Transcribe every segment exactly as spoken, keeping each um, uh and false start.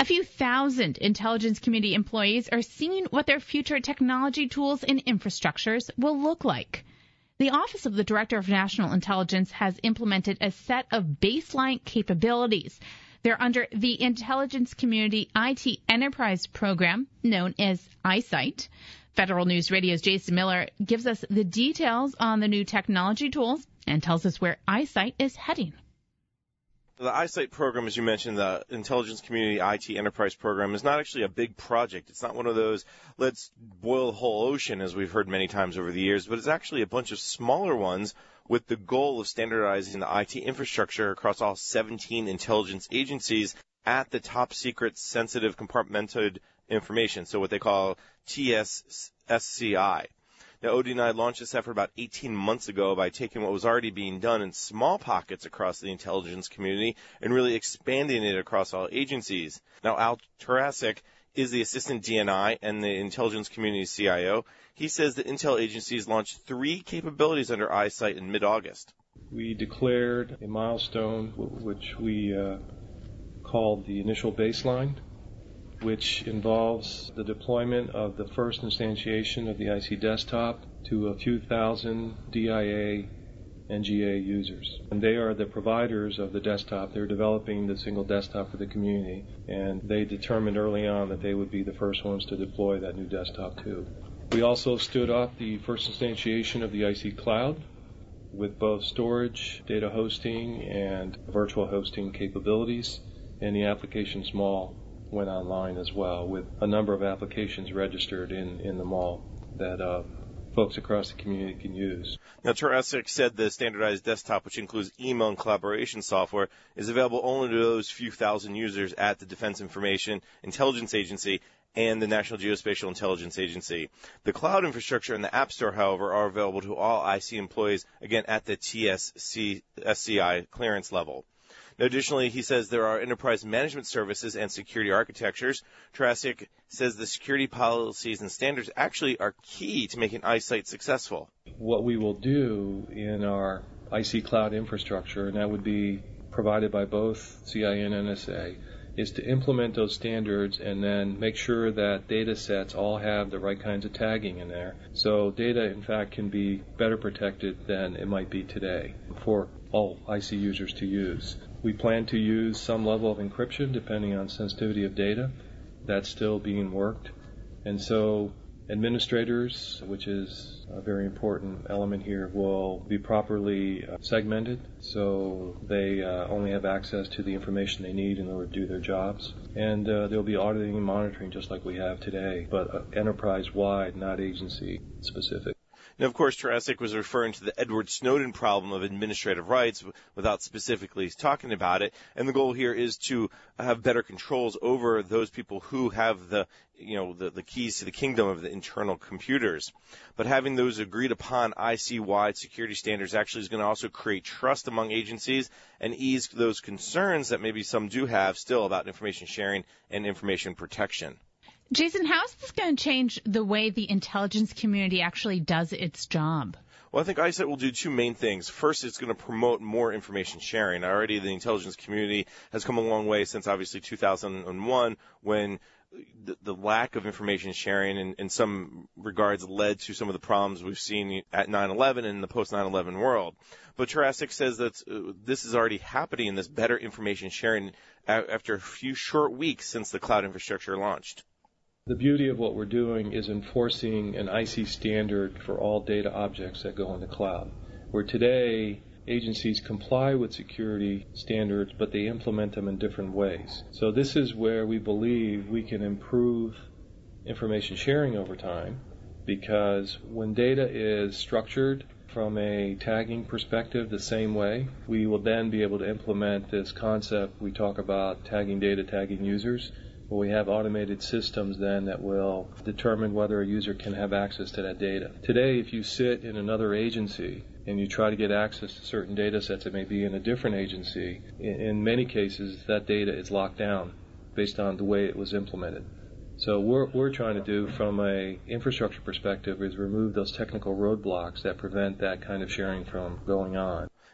A few thousand intelligence community employees are seeing what their future technology tools and infrastructures will look like. The Office of the Director of National Intelligence has implemented a set of baseline capabilities. They're under the Intelligence Community I T Enterprise Program, known as iSight. Federal News Radio's Jason Miller gives us the details on the new technology tools and tells us where iSight is heading. The iSight program, as you mentioned, the Intelligence Community I T Enterprise Program, is not actually a big project. It's not one of those, let's boil the whole ocean, as we've heard many times over the years, but it's actually a bunch of smaller ones with the goal of standardizing the I T infrastructure across all seventeen intelligence agencies at the top secret sensitive compartmented information, so what they call T S C I. Now, O D N I launched this effort about eighteen months ago by taking what was already being done in small pockets across the intelligence community and really expanding it across all agencies. Now, Al Tarasik is the assistant D N I and the intelligence community C I O. He says that intel agencies launched three capabilities under iSight in mid-August. We declared a milestone which we uh, called the initial baseline, which involves the deployment of the first instantiation of the I C desktop to a few thousand D I A and G A users. And they are the providers of the desktop. They're developing the single desktop for the community, and they determined early on that they would be the first ones to deploy that new desktop too. We also stood up the first instantiation of the I C cloud with both storage, data hosting, and virtual hosting capabilities, and the application small went online as well, with a number of applications registered in, in the mall that uh, folks across the community can use. Now, Tarasik said the standardized desktop, which includes email and collaboration software, is available only to those few thousand users at the Defense Information Intelligence Agency and the National Geospatial Intelligence Agency. The cloud infrastructure and the App Store, however, are available to all I C employees, again, at the T S C I clearance level. Now, additionally, he says there are enterprise management services and security architectures. Tarasik says the security policies and standards actually are key to making iSight successful. What we will do in our I C cloud infrastructure, and that would be provided by both C I A and N S A, is to implement those standards and then make sure that data sets all have the right kinds of tagging in there. So data, in fact, can be better protected than it might be today for all I C users to use. We plan to use some level of encryption depending on sensitivity of data. That's still being worked. And so administrators, which is a very important element here, will be properly uh, segmented so they uh, only have access to the information they need in order to do their jobs. And uh, they'll be auditing and monitoring just like we have today, but uh, enterprise-wide, not agency-specific. Now, of course, Tarasik was referring to the Edward Snowden problem of administrative rights without specifically talking about it. And the goal here is to have better controls over those people who have the, you know, the, the keys to the kingdom of the internal computers. But having those agreed upon I C-wide security standards actually is going to also create trust among agencies and ease those concerns that maybe some do have still about information sharing and information protection. Jason, how is this going to change the way the intelligence community actually does its job? Well, I think iSight will do two main things. First, it's going to promote more information sharing. Already the intelligence community has come a long way since obviously two thousand one, when the, the lack of information sharing in, in some regards led to some of the problems we've seen at nine eleven and in the post nine eleven world. But Tarasik says that uh, this is already happening, this better information sharing, a- after a few short weeks since the cloud infrastructure launched. The beauty of what we're doing is enforcing an I C standard for all data objects that go in the cloud, where today agencies comply with security standards, but they implement them in different ways. So this is where we believe we can improve information sharing over time, because when data is structured from a tagging perspective the same way, we will then be able to implement this concept we talk about, tagging data, tagging users. We have automated systems then that will determine whether a user can have access to that data. Today, if you sit in another agency and you try to get access to certain data sets that may be in a different agency, in many cases that data is locked down based on the way it was implemented. So what we're trying to do from a infrastructure perspective is remove those technical roadblocks that prevent that kind of sharing from going on.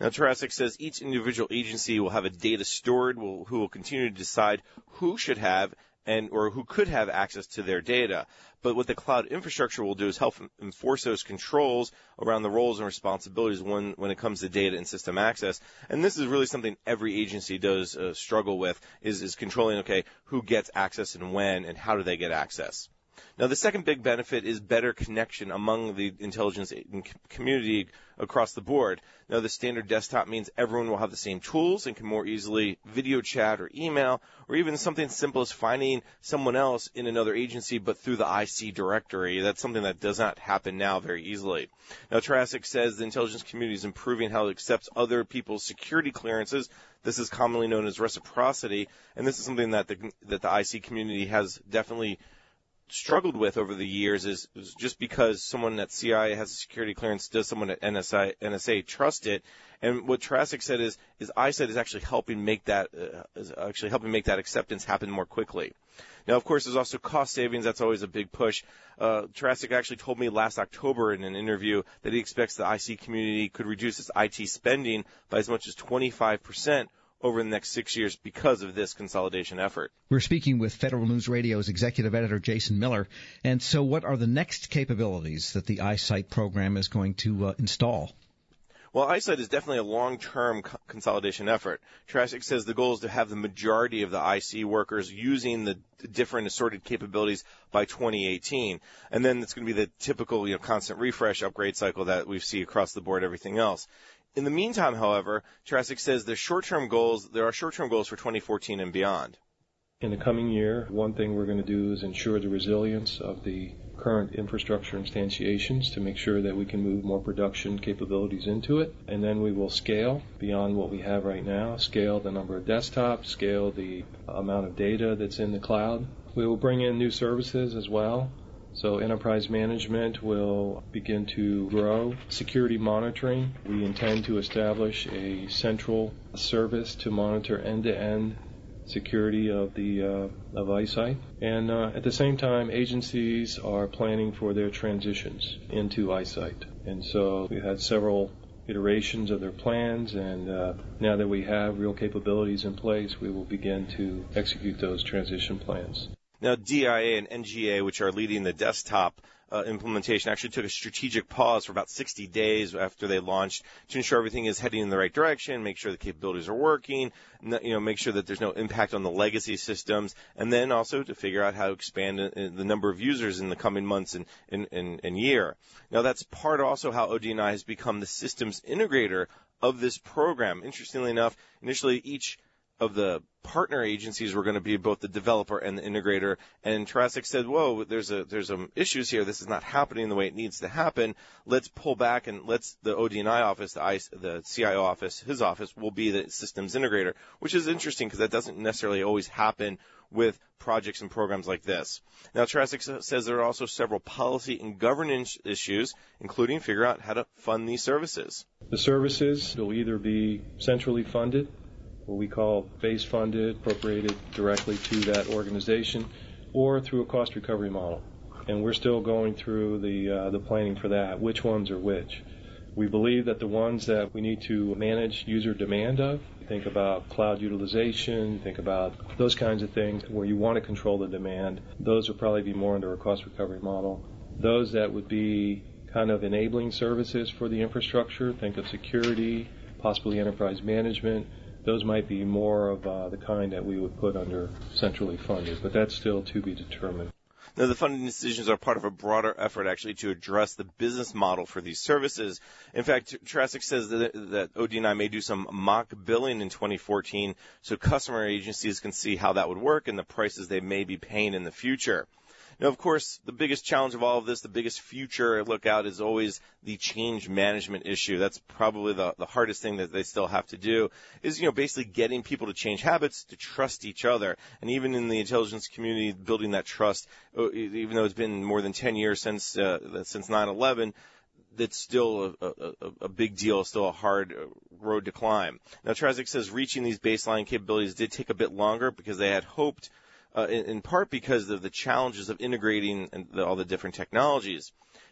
Now, Tarasic says each individual agency will have a data steward will, who will continue to decide who should have and or who could have access to their data. But what the cloud infrastructure will do is help enforce those controls around the roles and responsibilities when, when it comes to data and system access. And this is really something every agency does uh, struggle with, is, is controlling, okay, who gets access and when and how do they get access. Now, the second big benefit is better connection among the intelligence community across the board. Now, the standard desktop means everyone will have the same tools and can more easily video chat or email, or even something as simple as finding someone else in another agency but through the I C directory. That's something that does not happen now very easily. Now, Tarasic says the intelligence community is improving how it accepts other people's security clearances. This is commonly known as reciprocity, and this is something that the, that the I C community has definitely struggled with over the years. Is, is just because someone at C I A has a security clearance, does someone at N S A, N S A trust it? And what Tarasic said is, is I S A is actually helping make that uh, is actually helping make that acceptance happen more quickly. Now, of course, there's also cost savings. That's always a big push. Uh, Tarasic actually told me last October in an interview that he expects the I C community could reduce its I T spending by as much as twenty-five percent over the next six years because of this consolidation effort. We're speaking with Federal News Radio's executive editor, Jason Miller. And so what are the next capabilities that the iSight program is going to uh, install? Well, iSight is definitely a long-term co- consolidation effort. Tarasic says the goal is to have the majority of the I C workers using the different assorted capabilities by twenty eighteen. And then it's going to be the typical, you know, constant refresh upgrade cycle that we see across the board, everything else. In the meantime, however, Tarasic says the short-term goals, there are short-term goals for twenty fourteen and beyond. In the coming year, one thing we're going to do is ensure the resilience of the current infrastructure instantiations to make sure that we can move more production capabilities into it. And then we will scale beyond what we have right now, scale the number of desktops, scale the amount of data that's in the cloud. We will bring in new services as well. So enterprise management will begin to grow. Security monitoring, we intend to establish a central service to monitor end-to-end security of the uh, of iSight. And uh, at the same time, agencies are planning for their transitions into iSight. And so we had several iterations of their plans, and uh, now that we have real capabilities in place, we will begin to execute those transition plans. Now, D I A and N G A, which are leading the desktop uh, implementation, actually took a strategic pause for about sixty days after they launched to ensure everything is heading in the right direction, make sure the capabilities are working, you know, make sure that there's no impact on the legacy systems, and then also to figure out how to expand the number of users in the coming months and, and, and, and year. Now, that's part also how O D N I has become the systems integrator of this program. Interestingly enough, initially each of the partner agencies were going to be both the developer and the integrator, and Tarasic said, whoa, there's a there's some issues here. This is not happening the way it needs to happen. Let's pull back and let's the O D N I office, the, I, the C I O office, his office will be the systems integrator, which is interesting because that doesn't necessarily always happen with projects and programs like this. Now, Tarasic says there are also several policy and governance issues, including figure out how to fund these services. The services will either be centrally funded, what we call base funded, appropriated directly to that organization, or through a cost recovery model. And we're still going through the uh, the planning for that, which ones are which. We believe that the ones that we need to manage user demand of, think about cloud utilization, think about those kinds of things where you want to control the demand, those would probably be more under a cost recovery model. Those that would be kind of enabling services for the infrastructure, think of security, possibly enterprise management, those might be more of uh, the kind that we would put under centrally funded, but that's still to be determined. Now, the funding decisions are part of a broader effort, actually, to address the business model for these services. In fact, Tarasic says that, that O D N I may do some mock billing in twenty fourteen so customer agencies can see how that would work and the prices they may be paying in the future. Now, of course, the biggest challenge of all of this, the biggest future lookout is always the change management issue. That's probably the, the hardest thing that they still have to do is, you know, basically getting people to change habits, to trust each other. And even in the intelligence community, building that trust, even though it's been more than ten years since, uh, since nine eleven, that's still a, a, a big deal, still a hard road to climb. Now, Tarasic says reaching these baseline capabilities did take a bit longer because they had hoped Uh, in, in part because of the challenges of integrating the, all the different technologies.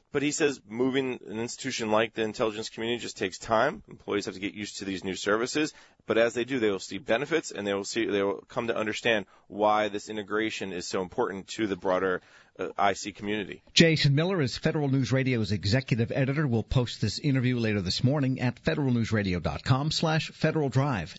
But he says moving an institution like the intelligence community just takes time. Employees have to get used to these new services. But as they do, they will see benefits, and they will see they will come to understand why this integration is so important to the broader uh, I C community. Jason Miller is Federal News Radio's executive editor. We'll post this interview later this morning at federalnewsradio.com slash Federal Drive.